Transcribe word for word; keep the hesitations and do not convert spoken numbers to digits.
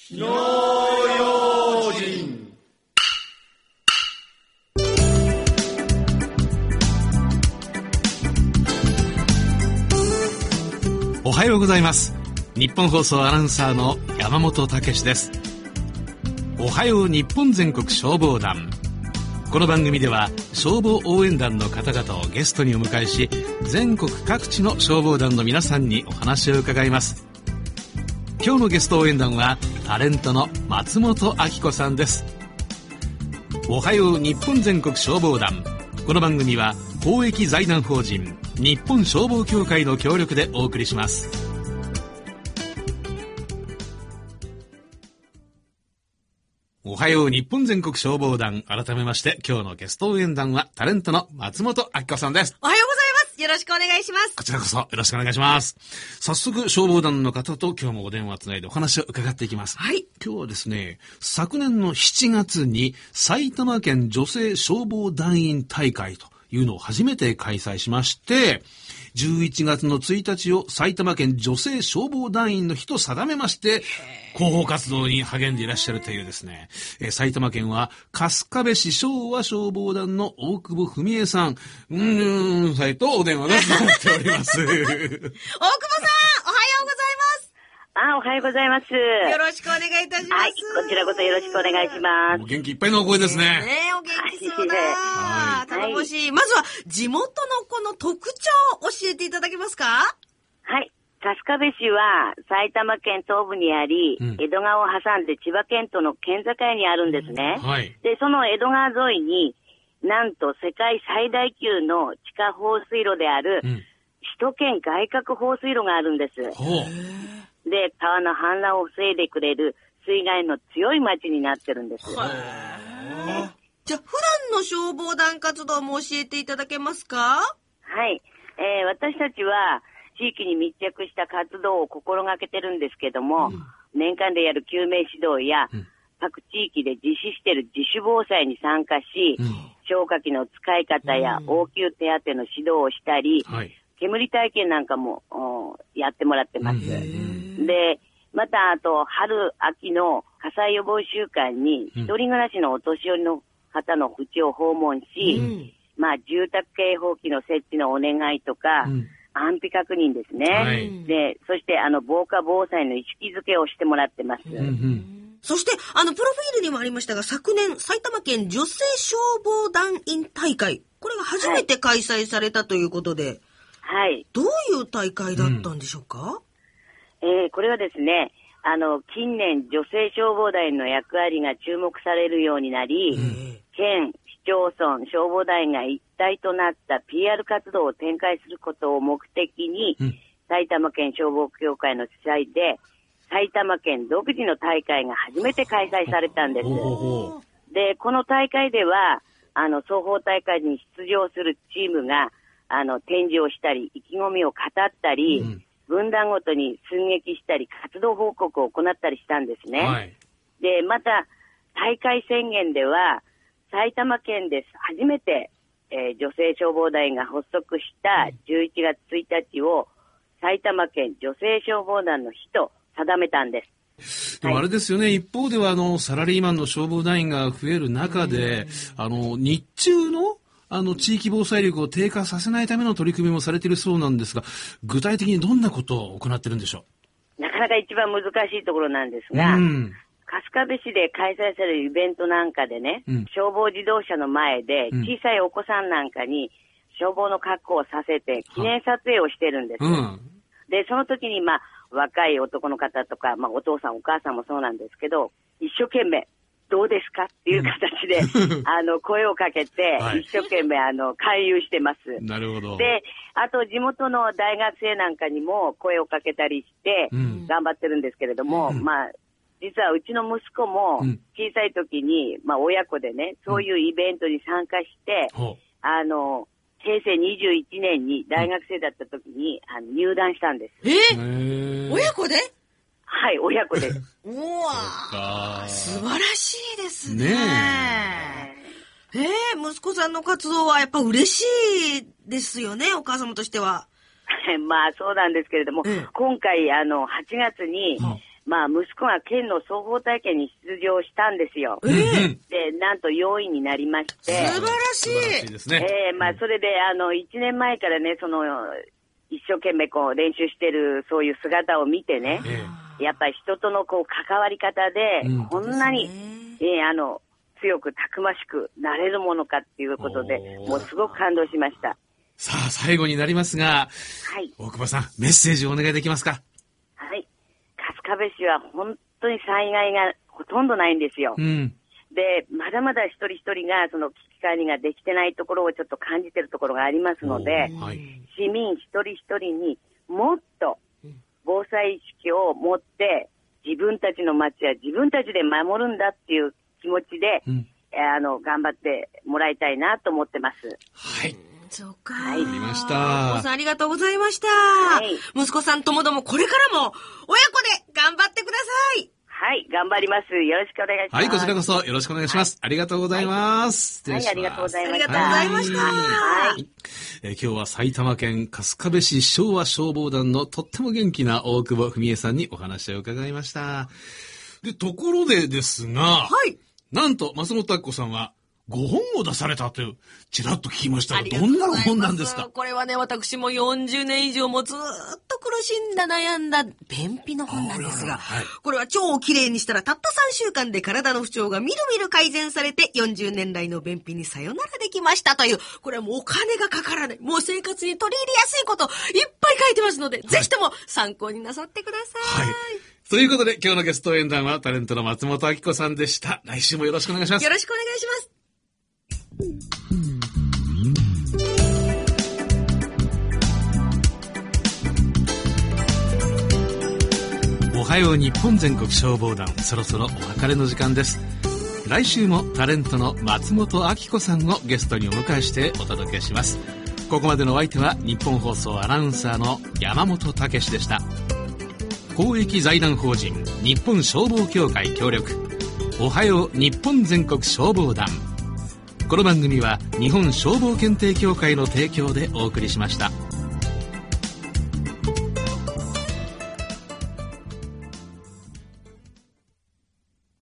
火の用心。 おはようございます。日本放送アナウンサーの山本武史です。おはよう日本全国消防団。この番組では消防応援団の方々をゲストにお迎えし、全国各地の消防団の皆さんにお話を伺います。今日のゲスト応援団はタレントの松本明子さんです。おはよう日本全国消防団。この番組は公益財団法人日本消防協会の協力でお送りします。おはよう日本全国消防団。改めまして今日のゲスト応援団はタレントの松本明子さんです。 おはようございます。よろしくお願いします。 こちらこそよろしくお願いします。早速消防団の方と今日もお電話つないでお話を伺っていきます。 はい。 今日はですね、昨年のしちがつに埼玉県女性消防団員大会というのを初めて開催しまして、じゅういちがつのついたちを埼玉県女性消防団員の日と定めまして広報活動に励んでいらっしゃるというですね、えー、埼玉県は春日部市昭和消防団の大久保文江さん、うーん、さいとお電話がつながっております大久保さん、おはようございます。 あ、おはようございます。 よろしくお願いいたします。 はい、こちらこそよろしくお願いします。 お元気いっぱいのお声ですね。 ねえ、お元気そうだ。 はい、 頼もしい。まずは地元のこの特徴を教えていただけますか？ はい。春日部市は埼玉県東部にあり、うん、江戸川を挟んで千葉県との県境にあるんですね。 はい。 で、その江戸川沿いに、なんと世界最大級の地下放水路である、うん、首都圏外郭放水路があるんです。 ほう。 で、川の氾濫を防いでくれる水害の強い町になってるんです。 へー。じゃあ、普段の消防団活動も教えていただけますか？ はい。えー、私たちは地域に密着した活動を心がけてるんですけども、うん、年間でやる救命指導や、うん、各地域で実施している自主防災に参加し、うん、消火器の使い方や応急手当の指導をしたり、うん、はい、煙体験なんかもやってもらってます。で、また、あと、春、秋の火災予防週間に、一人暮らしのお年寄りの方の家を訪問し、うん、まあ、住宅警報器の設置のお願いとか、うん、安否確認ですね。はい、で、そして、あの、防火防災の意識づけをしてもらってます。うんうん、 そして、あの、プロフィールにもありましたが、昨年、埼玉県女性消防団員大会、これが初めて開催されたということで、 はい。 どういう大会だったんでしょうか？ うん、えー、これはですね、あの、近年女性消防団員の役割が注目されるようになり、うん、県、市町村、消防団員が一体となった ピーアール 活動を展開することを目的に、うん、埼玉県消防協会の主催で、埼玉県独自の大会が初めて開催されたんです。で、この大会では、あの、双方大会に出場するチームが、あの、展示をしたり、意気込みを語ったり、うん、分団ごとに寸劇したり、活動報告を行ったりしたんですね。はい、で、また、大会宣言では、埼玉県で初めて、えー、女性消防団員が発足したじゅういちがつついたちを、埼玉県女性消防団の日と定めたんです。 でもあれですよね、はい、一方では、あの、サラリーマンの消防団員が増える中で、あの、日中のあの、地域防災力を低下させないための取り組みもされているそうなんですが、具体的にどんなことを行っているんでしょう？なかなか一番難しいところなんですが、うん、春日部市で開催されるイベントなんかでね、うん、消防自動車の前で小さいお子さんなんかに消防の格好をさせて記念撮影をしてるんです。うん、で、その時にまあ、若い男の方とか、まあお父さんお母さんもそうなんですけど、一生懸命、どうですかっていう形で、うん、あの、声をかけて、はい、一生懸命、あの、勧誘してます。 なるほど。 で、あと、地元の大学生なんかにも声をかけたりして、頑張ってるんですけれども、うん、まあ、実はうちの息子も、小さい時に、まあ、親子でね、そういうイベントに参加して、うん、あの、平成にじゅういちねんに大学生だった時に、あの入団したんです。 え？親子で？ はい、親子です。 うわー、素晴らしいですね。 ねえ。えー、息子さんの活動はやっぱ嬉しいですよね、お母様としては。 まあそうなんですけれども、うん、今回あのはちがつに、うん、 まあ、息子が県の総合大会に出場したんですよ。 えー、 で、なんとよんいになりまして。 素晴らしい。 素晴らしいですね。 えー、まあ、それで、あの、いちねんまえからね、その、一生懸命こう練習してるそういう姿を見てね、えー、やっぱり人とのこう関わり方で、うん、こんなに、えー、あの、強くたくましくなれるものかっていうことで、もうすごく感動しました。 さあ、最後になりますが、はい、大久保さん、メッセージをお願いできますか？ はい。春日部市は本当に災害がほとんどないんですよ。うん、で、まだまだ一人一人がその危機管理ができてないところをちょっと感じてるところがありますので、はい、市民一人一人にもっと防災意識を持って自分たちの町は自分たちで守るんだっていう気持ちで、うん、あの頑張ってもらいたいなと思ってます。 はい。 そうか。 はい。ありました。 お父さんありがとうございました。はい。息子さんともどもこれからも親子で頑張ってください。 はい、頑張ります。よろしくお願いします。 はい、こちらこそよろしくお願いします。はい、ありがとうございます。 はい、はい、ありがとうございました。 ありがとうございました。はい。 えー、今日は埼玉県春日部市昭和消防団のとっても元気な大久保文江さんにお話を伺いました。で、ところでですが、はい。なんと、松本明子さんは、ごほんを出されたという、ちらっと聞きましたが、どんなごほんなんですか？ これはね、私もよんじゅうねん以上もずっと苦しんだ悩んだ便秘の本なんですが、はい、これは腸をきれいにしたらたったさんしゅうかんで体の不調がみるみる改善されてよんじゅうねん来の便秘にさよならできましたという、これはもうお金がかからない、もう生活に取り入れやすいこといっぱい書いてますので、はい、ぜひとも参考になさってください。はい。 ということで、今日のゲスト演談はタレントの松本明子さんでした。来週もよろしくお願いします。 よろしくお願いします。 おはよう日本全国消防団、そろそろお別れの時間です。来週もタレントの松本明子さんをゲストにお迎えしてお届けします。ここまでのお相手は日本放送アナウンサーの山本武史でした。公益財団法人日本消防協会協力、おはよう日本全国消防団。この番組は日本消防検定協会の提供でお送りしました。